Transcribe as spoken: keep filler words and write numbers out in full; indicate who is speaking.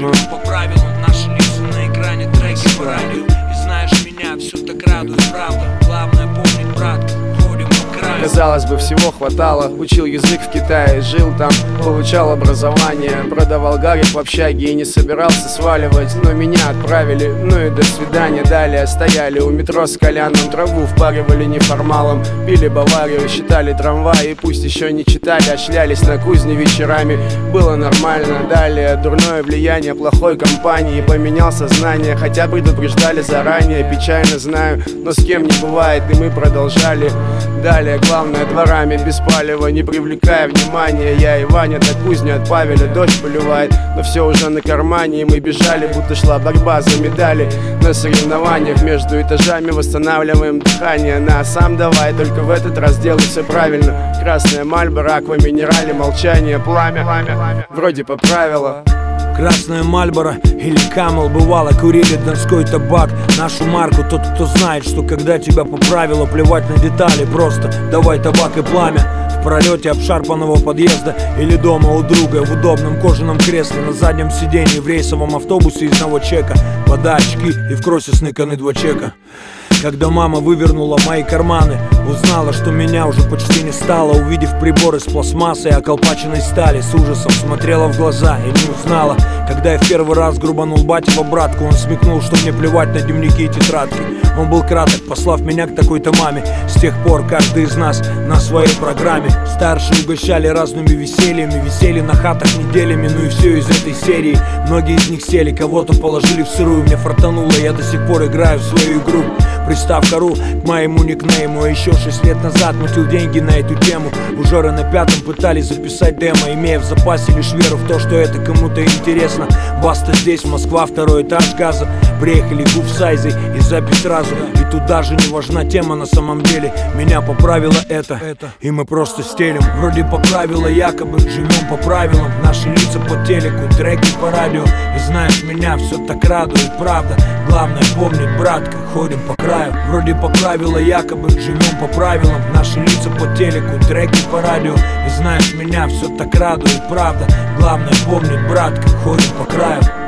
Speaker 1: Живем по правилам, наши лица на экране, треки по радио. И знаешь меня, все так радует, правда. Главное помнить, брат, ходим по краю.
Speaker 2: Казалось бы, всего хватало. Учил язык в Китае, жил там, получал образование. Продавал гарик в общаге и не собирался сваливать. Но меня отправили, ну и до свидания. Далее стояли у метро с Коляном, траву впаривали неформалом. Пили Баварию, считали трамваи. Пусть еще не читали, а шлялись на кузне вечерами. Было нормально. Далее дурное влияние плохой компании. Поменял сознание, хотя предупреждали заранее. Печально знаю, но с кем не бывает. И мы продолжали. Далее главное дворами, без палева, не привлекая внимания. Я и Ваня до кузни от Павеля, дождь поливает. Но все уже на кармане, и мы бежали, будто шла борьба за медали. На соревнованиях между этажами восстанавливаем дыхание. На, сам давай, только в этот раз делай все правильно. Красная Мальборо, аква минерали, молчание, пламя, пламя. Вроде по правилам.
Speaker 3: Красная Мальборо или Камел, бывало, курили донской табак. Нашу марку тот, кто знает, что когда тебя поправило, плевать на детали, просто давай табак и пламя. В пролете обшарпанного подъезда или дома у друга в удобном кожаном кресле на заднем сиденье в рейсовом автобусе из новочека. Вода, очки и в кроссе сныканы два чека. Когда мама вывернула мои карманы, узнала, что меня уже почти не стало. Увидев прибор из пластмассы и околпаченной стали, с ужасом смотрела в глаза и не узнала. Когда я в первый раз грубанул батю в обратку, он смекнул, что мне плевать на дневники и тетрадки. Он был краток, послав меня к такой-то маме. С тех пор каждый из нас на своей программе. Старшие угощали разными весельями, висели на хатах неделями, ну и все из этой серии. Многие из них сели, кого-то положили в сырую. Мне фартануло, я до сих пор играю в свою игру. Приставка ру к моему никнейму. А еще шесть лет назад мутил деньги на эту тему. Ужоры на пятом пытались записать демо, имея в запасе лишь веру в то, что это кому-то интересно. Баста здесь, Москва, второй этаж газа. Приехали гуф сайзы и запись сразу. И тут даже не важна тема на самом деле. Меня поправило это, и мы просто стелим. Вроде поправило якобы, живем по правилам. Наши лица по телеку, треки по радио. И знаешь, меня все так радует, правда. Главное помнить, братка, ходим по краю. Вроде поправило якобы, живем по правилам. Наши лица по телеку, треки по радио. И знаешь, меня все так радует, правда. Главное помнить, братка, ходим по краю.